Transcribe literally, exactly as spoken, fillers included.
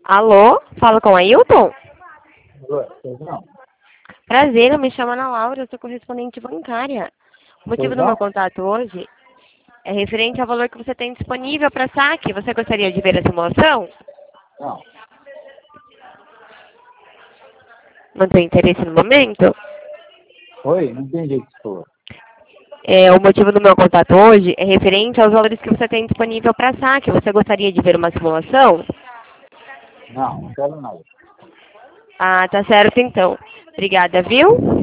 Alô? Fala com o Ailton? Oi, pois não. Prazer, eu me chamo Ana Laura, eu sou correspondente bancária. O motivo Pois do meu não? contato hoje é referente ao valor que você tem disponível para saque. Você gostaria de ver a simulação? Não. Não tem interesse no momento? Oi, não entendi o que você falou. É, o motivo do meu contato hoje é referente aos valores que você tem disponível para saque. Você gostaria de ver uma simulação? Não, não quero nada. Ah, tá certo então. Obrigada, viu?